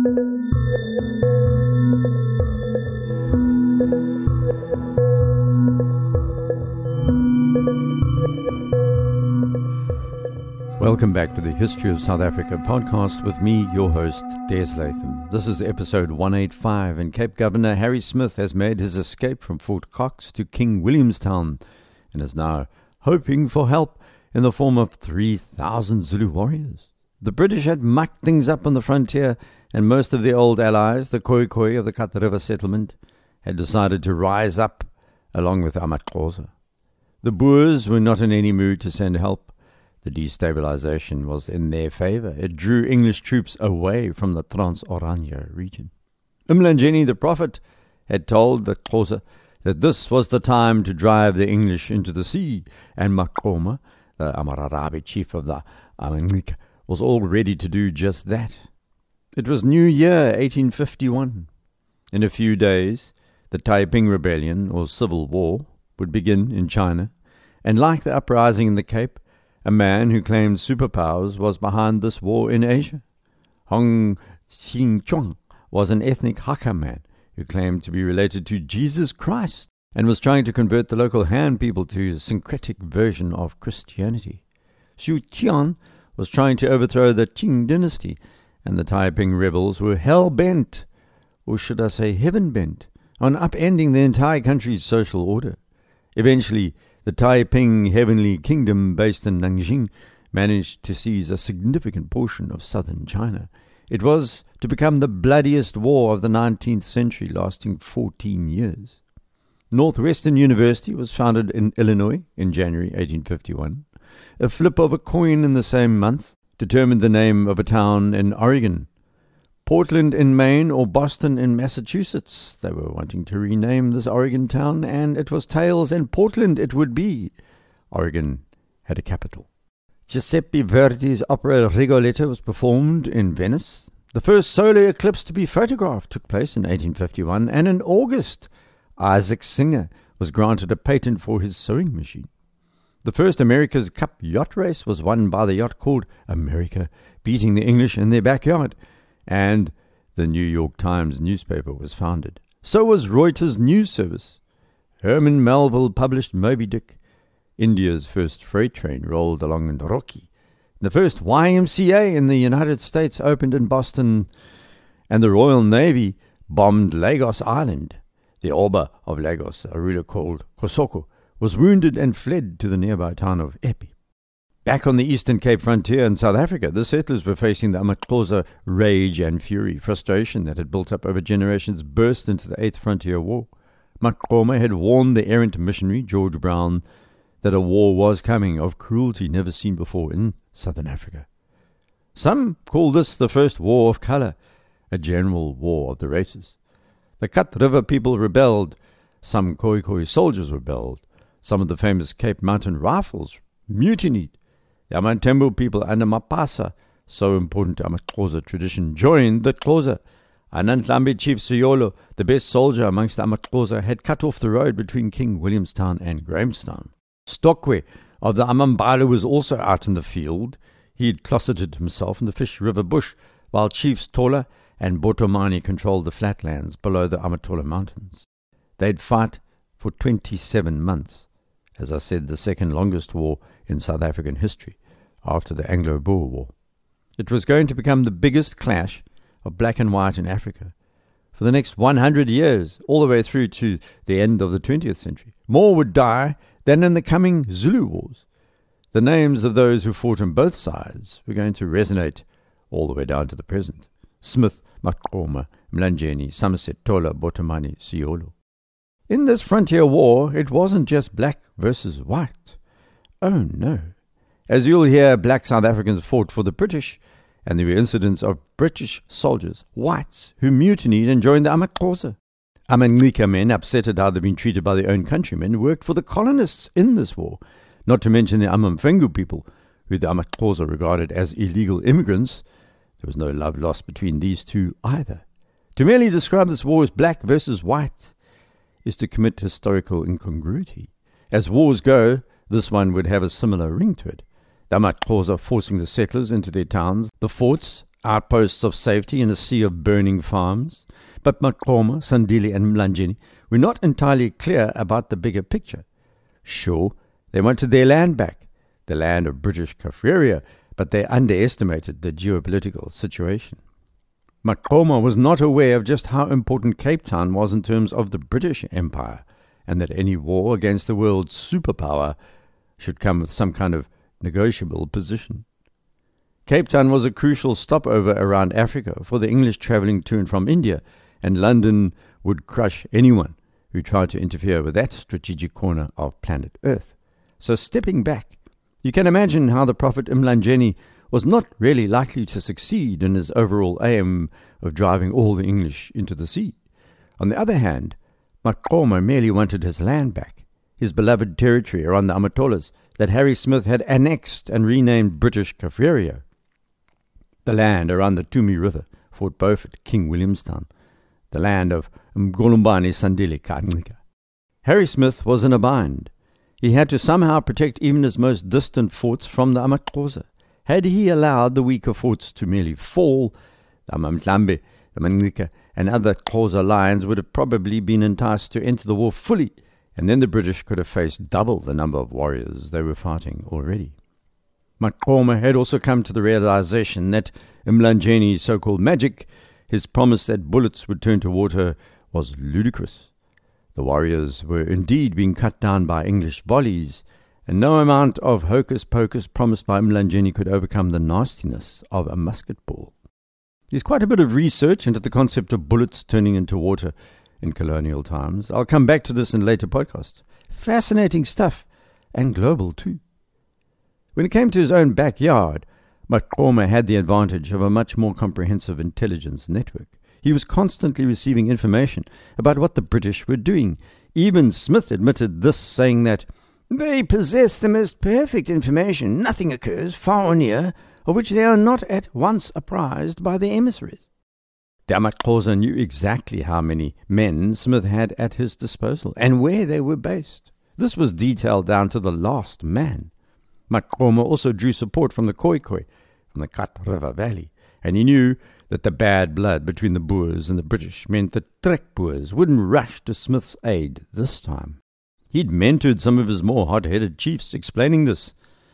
Welcome back to the History of South Africa podcast with me, your host, Des Latham. This is episode 185, and Cape Governor Harry Smith has made his escape from Fort Cox to King Williamstown and is now hoping for help in the form of 3,000 Zulu warriors. The British had mucked things up on the frontier, and most of their old allies, the Khoikhoi of the Kat River settlement, had decided to rise up along with amaXhosa. The Boers were not in any mood to send help. The destabilization was in their favor. It drew English troops away from the Trans-Oranje region. Mlangeni the prophet had told the Xhosa that this was the time to drive the English into the sea, and Maqoma, the Amararabi chief of the Amanika, was all ready to do just that. It was New Year 1851. In a few days, the Taiping Rebellion, or Civil War, would begin in China, and like the uprising in the Cape, a man who claimed superpowers was behind this war in Asia. Hong Xingchuang was an ethnic Hakka man who claimed to be related to Jesus Christ and was trying to convert the local Han people to a syncretic version of Christianity. Xu Qian was trying to overthrow the Qing dynasty, and the Taiping rebels were hell-bent, or should I say heaven-bent, on upending the entire country's social order. Eventually, the Taiping Heavenly Kingdom, based in Nanjing, managed to seize a significant portion of southern China. It was to become the bloodiest war of the 19th century, lasting 14 years. Northwestern University was founded in Illinois in January 1851. A flip of a coin in the same month determined the name of a town in Oregon. Portland in Maine or Boston in Massachusetts. They were wanting to rename this Oregon town, and it was Tails and Portland it would be. Oregon had a capital. Giuseppe Verdi's opera Rigoletto was performed in Venice. The first solar eclipse to be photographed took place in 1851, and in August, Isaac Singer was granted a patent for his sewing machine. The first America's Cup yacht race was won by the yacht called America, beating the English in their backyard. And the New York Times newspaper was founded. So was Reuters News Service. Herman Melville published Moby Dick. India's first freight train rolled along in Rocky. The first YMCA in the United States opened in Boston, and the Royal Navy bombed Lagos Island. The Oba of Lagos, a ruler called Kosoko, was wounded and fled to the nearby town of Epi. Back on the Eastern Cape frontier in South Africa, the settlers were facing the amaXhosa rage and fury. Frustration that had built up over generations burst into the Eighth Frontier War. Maqoma had warned the errant missionary, George Brown, that a war was coming of cruelty never seen before in Southern Africa. Some call this the First War of Colour, a general war of the races. The Kat River people rebelled. Some Khoikhoi soldiers rebelled. Some of the famous Cape Mountain Rifles mutinied. The Amantembu people under Mapasa, so important to amaXhosa tradition, joined the Xhosa. Anantlambi Chief Siyolo, the best soldier amongst the amaXhosa, had cut off the road between King Williamstown and Grahamstown. Stokwe of the Amambala was also out in the field. He had closeted himself in the Fish River bush, while Chiefs Tola and Botomani controlled the flatlands below the Amatola Mountains. They'd fight for 27 months. As I said, the second longest war in South African history, after the Anglo-Boer War. It was going to become the biggest clash of black and white in Africa for the next 100 years, all the way through to the end of the 20th century. More would die than in the coming Zulu Wars. The names of those who fought on both sides were going to resonate all the way down to the present. Smith, Maqoma, Mlangeni, Somerset, Tola, Botomani, Siyolo. In this frontier war, it wasn't just black versus white. Oh no. As you'll hear, black South Africans fought for the British, and there were incidents of British soldiers, whites, who mutinied and joined the amaXhosa. Amanika men, upset at how they'd been treated by their own countrymen, worked for the colonists in this war, not to mention the Amamfengu people, who the amaXhosa regarded as illegal immigrants. There was no love lost between these two either. To merely describe this war as black versus white is to commit historical incongruity. As wars go, this one would have a similar ring to it. The amaXhosa forcing the settlers into their towns, the forts outposts of safety in a sea of burning farms. But Maqoma, Sandile and Mlanjeni were not entirely clear about the bigger picture. Sure, they wanted their land back, the land of British Kaffraria, but they underestimated the geopolitical situation. Maqoma was not aware of just how important Cape Town was in terms of the British Empire, and that any war against the world's superpower should come with some kind of negotiable position. Cape Town was a crucial stopover around Africa for the English travelling to and from India, and London would crush anyone who tried to interfere with that strategic corner of planet Earth. So stepping back, you can imagine how the Prophet Mlanjeni was not really likely to succeed in his overall aim of driving all the English into the sea. On the other hand, Maqoma merely wanted his land back, his beloved territory around the Amatolas that Harry Smith had annexed and renamed British Kaffraria, the land around the Tumi River, Fort Beaufort, King Williamstown, the land of Mgolumbane Sandile Kanika. Harry Smith was in a bind. He had to somehow protect even his most distant forts from the Amaxhosa. Had he allowed the weaker forts to merely fall, the Amamtlambe, the Manika, and other Xhosa lions would have probably been enticed to enter the war fully, and then the British could have faced double the number of warriors they were fighting already. Maqoma had also come to the realization that Mlanjeni's so-called magic, his promise that bullets would turn to water, was ludicrous. The warriors were indeed being cut down by English volleys, and no amount of hocus-pocus promised by Mlanjeni could overcome the nastiness of a musket ball. There's quite a bit of research into the concept of bullets turning into water in colonial times. I'll come back to this in later podcasts. Fascinating stuff, and global too. When it came to his own backyard, Maqoma had the advantage of a much more comprehensive intelligence network. He was constantly receiving information about what the British were doing. Even Smith admitted this, saying that they possess the most perfect information. Nothing occurs, far or near, of which they are not at once apprised by their emissaries. The Amaxhosa knew exactly how many men Smith had at his disposal and where they were based. This was detailed down to the last man. Maqoma also drew support from the Khoikhoi, from the Kat River Valley, and he knew that the bad blood between the Boers and the British meant that Trek Boers wouldn't rush to Smith's aid this time. He'd mentored some of his more hot-headed chiefs explaining this,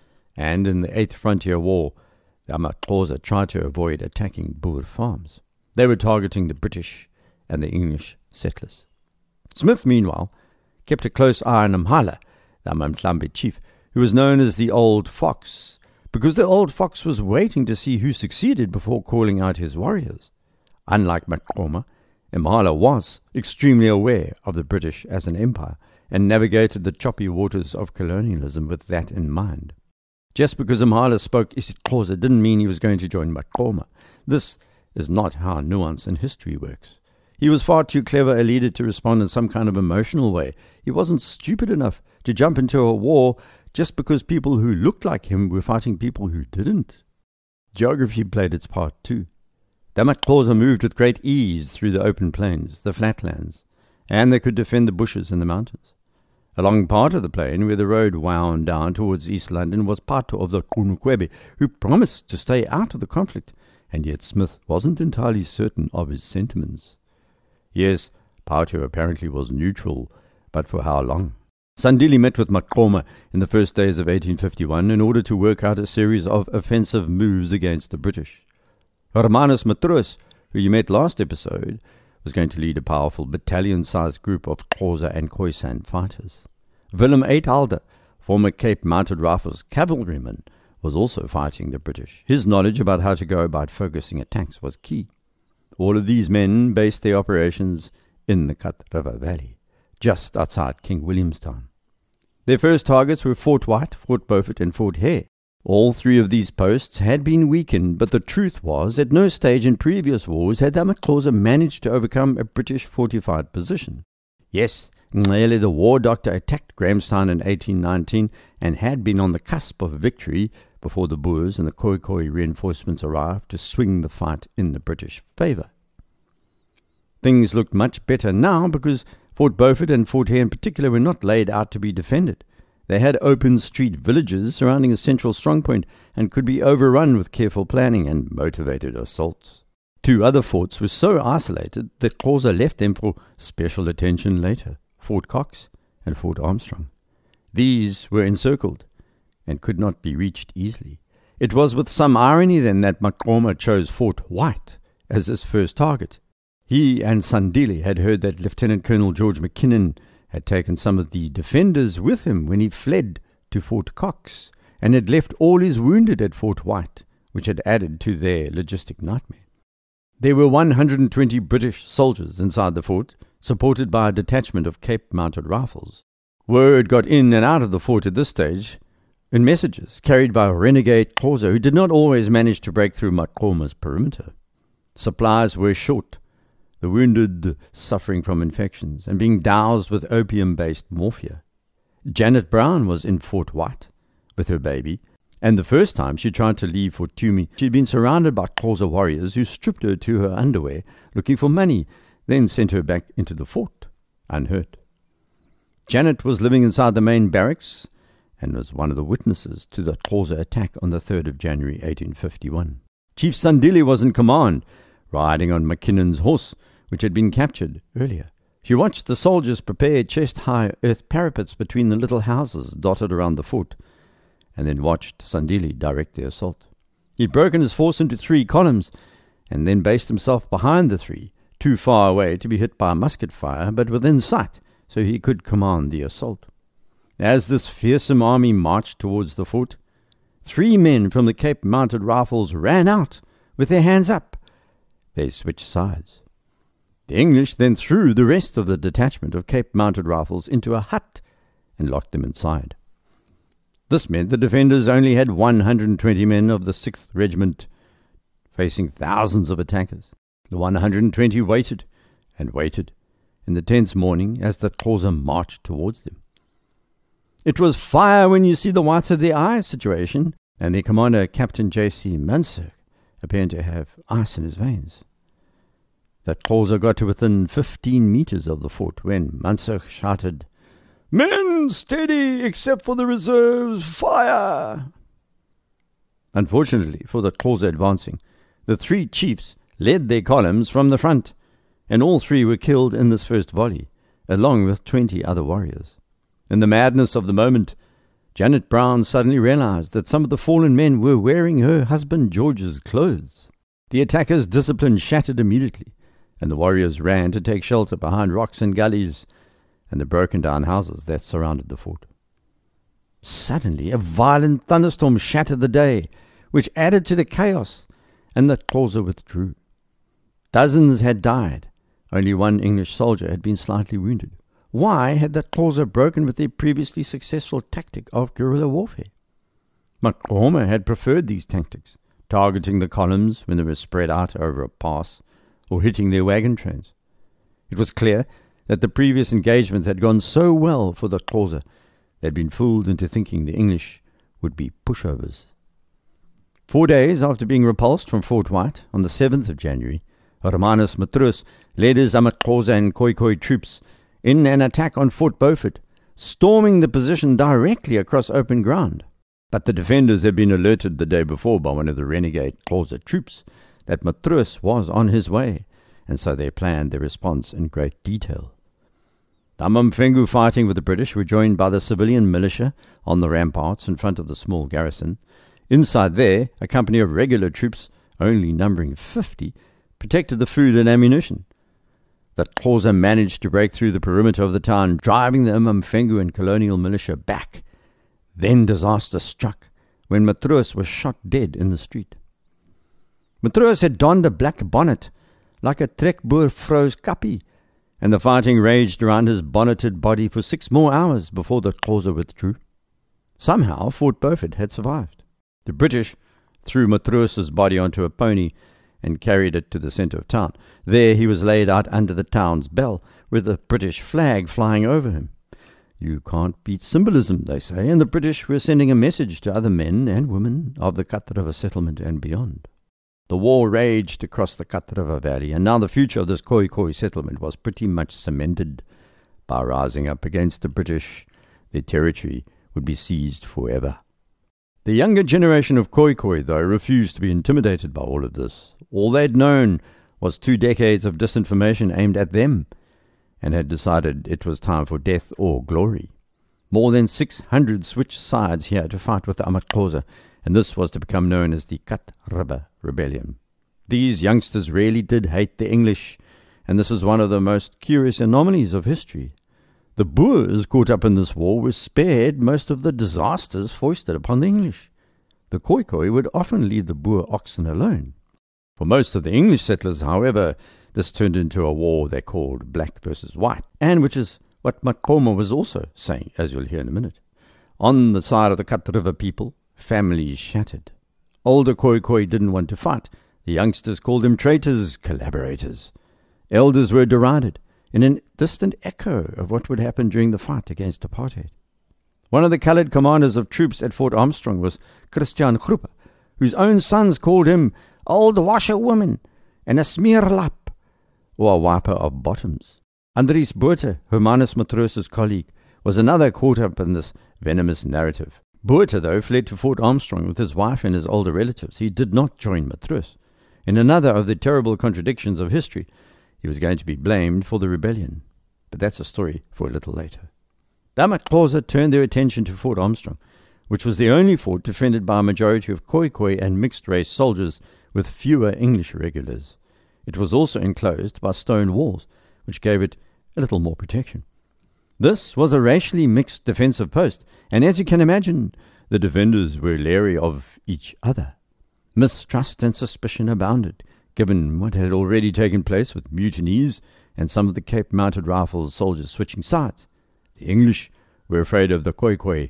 and in the 8th Frontier War, the Amaxhosa tried to avoid attacking Boer farms. They were targeting the British and the English settlers. Smith, meanwhile, kept a close eye on Mhala, the Amamtlambe chief, who was known as the Old Fox, because the Old Fox was waiting to see who succeeded before calling out his warriors. Unlike Maqoma, Mhala was extremely aware of the British as an empire and navigated the choppy waters of colonialism with that in mind. Just because Mhala spoke isiXhosa didn't mean he was going to join Maqoma. This is not how nuance in history works. He was far too clever a leader to respond in some kind of emotional way. He wasn't stupid enough to jump into a war just because people who looked like him were fighting people who didn't. Geography played its part too. The Amaxhosa moved with great ease through the open plains, the flatlands, and they could defend the bushes and the mountains. Along part of the plain where the road wound down towards East London was Pato of the Kunukwebe, who promised to stay out of the conflict, and yet Smith wasn't entirely certain of his sentiments. Yes, Pato apparently was neutral, but for how long? Sandile met with Maqoma in the first days of 1851 in order to work out a series of offensive moves against the British. Hermanus Matrus, who you met last episode, was going to lead a powerful battalion-sized group of Xhosa and Khoisan fighters. Willem Uithalde, former Cape Mounted Rifles cavalryman, was also fighting the British. His knowledge about how to go about focusing attacks was key. All of these men based their operations in the Kat River Valley, just outside King Williamstown. Their first targets were Fort White, Fort Beaufort, and Fort Hare. All three of these posts had been weakened, but the truth was, at no stage in previous wars had the Amaxhosa managed to overcome a British fortified position. Yes, Ngcele the war doctor attacked Grahamstown in 1819 and had been on the cusp of victory before the Boers and the Khoikhoi reinforcements arrived to swing the fight in the British favour. Things looked much better now because Fort Beaufort and Fort Hare in particular were not laid out to be defended, They had open street villages surrounding a central strongpoint and could be overrun with careful planning and motivated assaults. 2 other forts were so isolated that Xhosa left them for special attention later, Fort Cox and Fort Armstrong. These were encircled and could not be reached easily. It was with some irony then that Maqoma chose Fort White as his first target. He and Sandile had heard that Lieutenant Colonel George McKinnon had taken some of the defenders with him when he fled to Fort Cox and had left all his wounded at Fort White, which had added to their logistic nightmare. There were 120 British soldiers inside the fort, supported by a detachment of Cape Mounted Rifles. Word got in and out of the fort at this stage in messages carried by renegade Xhosa, who did not always manage to break through Maqoma's perimeter. Supplies were short, the wounded suffering from infections and being doused with opium-based morphia. Janet Brown was in Fort White with her baby, and the first time she tried to leave Fort Tumi, she'd been surrounded by Xhosa warriors who stripped her to her underwear, looking for money, then sent her back into the fort, unhurt. Janet was living inside the main barracks and was one of the witnesses to the Xhosa attack on the 3rd of January 1851. Chief Sandile was in command, riding on McKinnon's horse, which had been captured earlier. She watched the soldiers prepare chest-high earth parapets between the little houses dotted around the fort, and then watched Sandile direct the assault. He'd broken his force into 3 columns, and then based himself behind the 3, too far away to be hit by musket fire, but within sight, so he could command the assault. As this fearsome army marched towards the fort, 3 men from the Cape Mounted Rifles ran out with their hands up. They switched sides. The English then threw the rest of the detachment of Cape Mounted Rifles into a hut and locked them inside. This meant the defenders only had 120 men of the 6th Regiment, facing thousands of attackers. The 120 waited and waited in the tense morning as the Xhosa marched towards them. It was fire when you see the whites of their eyes situation, and their commander, Captain J.C. Mansur, appeared to have ice in his veins. The Xhosa got to within 15 meters of the fort when Mansur shouted, "Men, steady, except for the reserves, fire!" Unfortunately for the Xhosa advancing, the 3 chiefs led their columns from the front, and all 3 were killed in this first volley, along with 20 other warriors. In the madness of the moment, Janet Brown suddenly realized that some of the fallen men were wearing her husband George's clothes. The attackers' discipline shattered immediately, and the warriors ran to take shelter behind rocks and gullies and the broken-down houses that surrounded the fort. Suddenly, a violent thunderstorm shattered the day, which added to the chaos, and the Xhosa withdrew. Dozens had died. Only 1 English soldier had been slightly wounded. Why had the Xhosa broken with their previously successful tactic of guerrilla warfare? Maqoma had preferred these tactics, targeting the columns when they were spread out over a pass, or hitting their wagon trains. It was clear that the previous engagements had gone so well for the Xhosa, they had been fooled into thinking the English would be pushovers. 4 days after being repulsed from Fort White, on the 7th of January, Hermanus Matrus led his Amaxhosa and Khoikhoi troops in an attack on Fort Beaufort, storming the position directly across open ground. But the defenders had been alerted the day before by one of the renegade Xhosa troops that Matrus was on his way, and so they planned their response in great detail. The Amamfengu fighting with the British were joined by the civilian militia on the ramparts in front of the small garrison. Inside there, a company of regular troops, only numbering 50, protected the food and ammunition. The Xhosa managed to break through the perimeter of the town, driving the Amamfengu and colonial militia back. Then disaster struck when Matrus was shot dead in the street. Matrus had donned a black bonnet, like a trekboervrouw's kappie, and the fighting raged around his bonneted body for 6 more hours before the Xhosa withdrew. Somehow Fort Beaufort had survived. The British threw Matrus's body onto a pony and carried it to the centre of town. There he was laid out under the town's bell, with the British flag flying over him. You can't beat symbolism, they say, and the British were sending a message to other men and women of the Katriva settlement and beyond. The war raged across the Katriva Valley, and now the future of this Khoikhoi settlement was pretty much cemented. By rising up against the British, their territory would be seized forever. The younger generation of Khoikhoi, though, refused to be intimidated by all of this. All they'd known was 2 decades of disinformation aimed at them, and had decided it was time for death or glory. More than 600 switched sides here to fight with the Amaxhosa, and this was to become known as the Kat River Rebellion. These youngsters really did hate the English, and this is one of the most curious anomalies of history. The Boers caught up in this war were spared most of the disasters foisted upon the English. The Khoikhoi would often leave the Boer oxen alone. For most of the English settlers, however, this turned into a war they called black versus white, and which is what Maqoma was also saying, as you'll hear in a minute. On the side of the Kat River people, families shattered. Older Khoikhoi didn't want to fight. The youngsters called them traitors, collaborators. Elders were derided, in a distant echo of what would happen during the fight against apartheid. One of the coloured commanders of troops at Fort Armstrong was Christian Groepe, whose own sons called him old washerwoman and a smeerlap, or a wiper of bottoms. Andries Botha, Hermanus Matroos's colleague, was another caught up in this venomous narrative. Botha, though, fled to Fort Armstrong with his wife and his older relatives. He did not join Matroos. In another of the terrible contradictions of history, he was going to be blamed for the rebellion. But that's a story for a little later. The Amaxhosa turned their attention to Fort Armstrong, which was the only fort defended by a majority of Khoikhoi and mixed-race soldiers with fewer English regulars. It was also enclosed by stone walls, which gave it a little more protection. This was a racially mixed defensive post, and as you can imagine, the defenders were leery of each other. Mistrust and suspicion abounded, given what had already taken place with mutinies and some of the Cape Mounted Rifles soldiers switching sides. The English were afraid of the Khoikhoi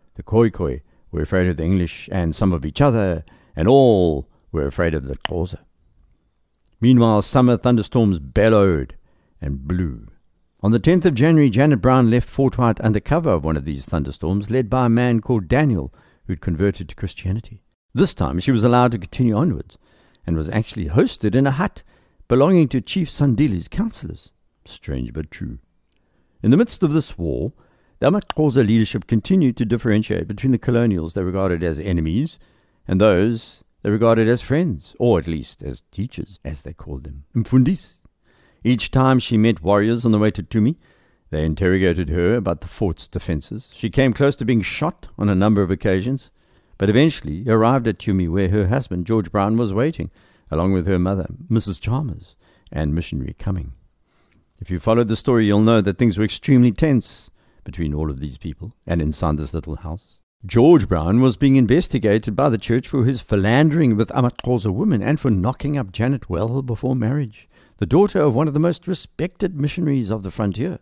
were afraid of the English and some of each other, and all were afraid of the Xhosa. Meanwhile, summer thunderstorms bellowed and blew. On the 10th of January, Janet Brown left Fort White under cover of one of these thunderstorms, led by a man called Daniel, who'd converted to Christianity. This time she was allowed to continue onwards, and was actually hosted in a hut belonging to Chief Sandili's councillors. Strange but true. In the midst of this war, the Amaxhosa leadership continued to differentiate between the colonials they regarded as enemies and those they regarded as friends, or at least as teachers, as they called them, mfundis. Each time she met warriors on the way to Tumi, they interrogated her about the fort's defences. She came close to being shot on a number of occasions, but eventually arrived at Tumi, where her husband, George Brown, was waiting, along with her mother, Mrs. Chalmers, and missionary Cumming. If you followed the story, you'll know that things were extremely tense between all of these people and inside this little house. George Brown was being investigated by the church for his philandering with Amaxhosa women and for knocking up Janet well before marriage, the daughter of one of the most respected missionaries of the frontier.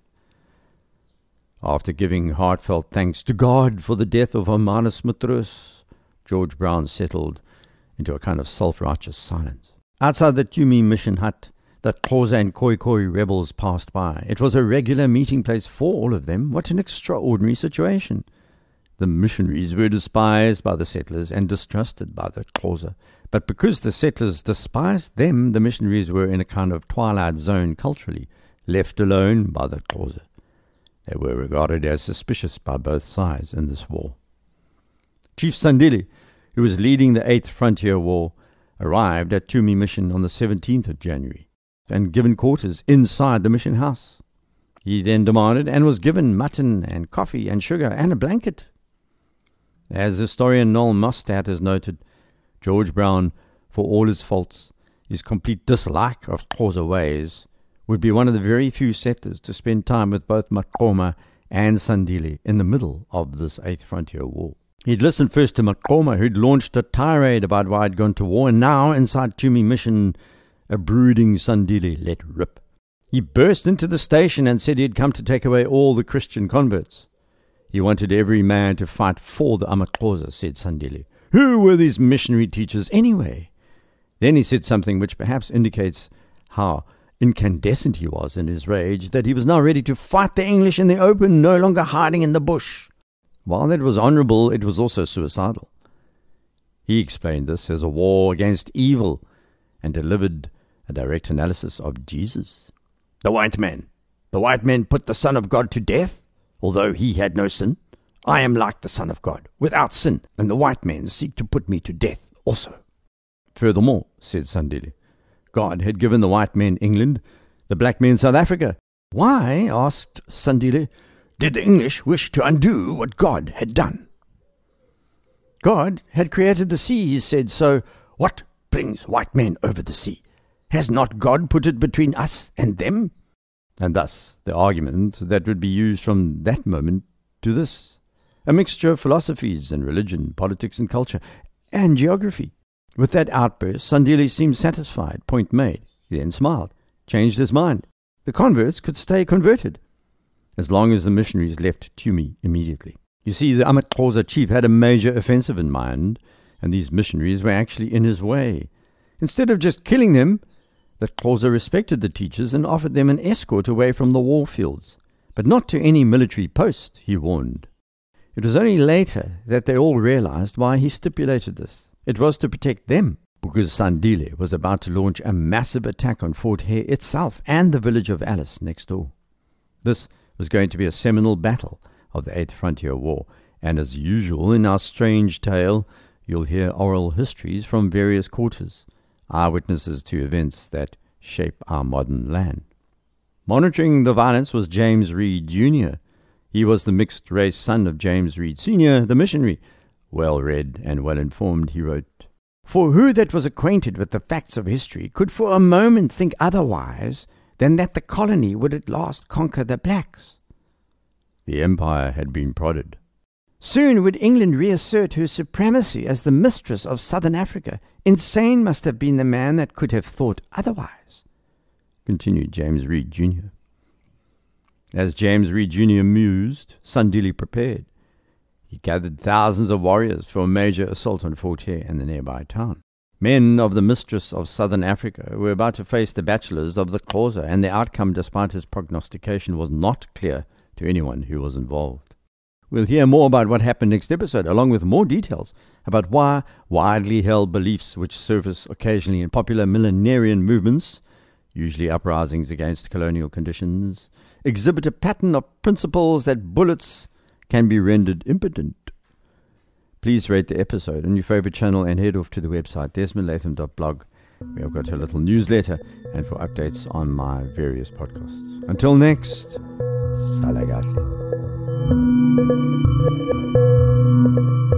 After giving heartfelt thanks to God for the death of Hermanus Matroos, George Brown settled into a kind of self-righteous silence. Outside the Tumi mission hut, the Xhosa and Khoikhoi rebels passed by. It was a regular meeting place for all of them. What an extraordinary situation. The missionaries were despised by the settlers and distrusted by the Xhosa. But because the settlers despised them, the missionaries were in a kind of twilight zone culturally, left alone by the Xhosa. They were regarded as suspicious by both sides in this war. Chief Sandili, who was leading the 8th Frontier War, arrived at Tumi Mission on the 17th of January and given quarters inside the mission house. He then demanded and was given mutton and coffee and sugar and a blanket. As historian Noel Mostad has noted, George Brown, for all his faults, his complete dislike of Xhosa ways, would be one of the very few settlers to spend time with both Maqoma and Sandili in the middle of this 8th Frontier War. He'd listened first to Maqoma, who'd launched a tirade about why he'd gone to war, and now, inside Tumi Mission, a brooding Sandili let rip. He burst into the station and said he'd come to take away all the Christian converts. He wanted every man to fight for the Amaxhosa, said Sandili. Who were these missionary teachers anyway? Then he said something which perhaps indicates how incandescent he was in his rage, that he was now ready to fight the English in the open, no longer hiding in the bush. While that was honourable, it was also suicidal. He explained this as a war against evil and delivered a direct analysis of Jesus. The white man put the Son of God to death, although he had no sin. I am like the Son of God, without sin, and the white men seek to put me to death also. Furthermore, said Sandile, God had given the white men England, the black men South Africa. Why, asked Sandile, did the English wish to undo what God had done? God had created the sea, he said, so what brings white men over the sea? Has not God put it between us and them? And thus the argument that would be used from that moment to this, a mixture of philosophies and religion, politics and culture, and geography. With that outburst, Sandile seemed satisfied, point made. He then smiled, changed his mind. The converts could stay converted, as long as the missionaries left Tumi immediately. You see, the amaXhosa chief had a major offensive in mind, and these missionaries were actually in his way. Instead of just killing them, the Xhosa respected the teachers and offered them an escort away from the war fields, but not to any military post, he warned. It was only later that they all realized why he stipulated this. It was to protect them, because Sandile was about to launch a massive attack on Fort Hare itself and the village of Alice next door. This was going to be a seminal battle of the Eighth Frontier War, and as usual in our strange tale, you'll hear oral histories from various quarters, eyewitnesses to events that shape our modern land. Monitoring the violence was James Reed Jr. He was the mixed-race son of James Reed Sr., the missionary. Well-read and well-informed, he wrote, "For who that was acquainted with the facts of history could for a moment think otherwise than that the colony would at last conquer the blacks?" The empire had been prodded. Soon would England reassert her supremacy as the mistress of southern Africa. Insane must have been the man that could have thought otherwise, continued James Reed Jr. As James Reed Jr. mused, Sandile prepared. He gathered thousands of warriors for a major assault on Fort Hare and the nearby town. Men of the mistress of southern Africa were about to face the bachelors of the Xhosa, and the outcome, despite his prognostication, was not clear to anyone who was involved. We'll hear more about what happened next episode, along with more details about why widely held beliefs which surface occasionally in popular millenarian movements, usually uprisings against colonial conditions, exhibit a pattern of principles that bullets can be rendered impotent. Please rate the episode on your favorite channel and head off to the website desmondlatham.blog, where I've got a little newsletter and for updates on my various podcasts. Until next, Salagatli.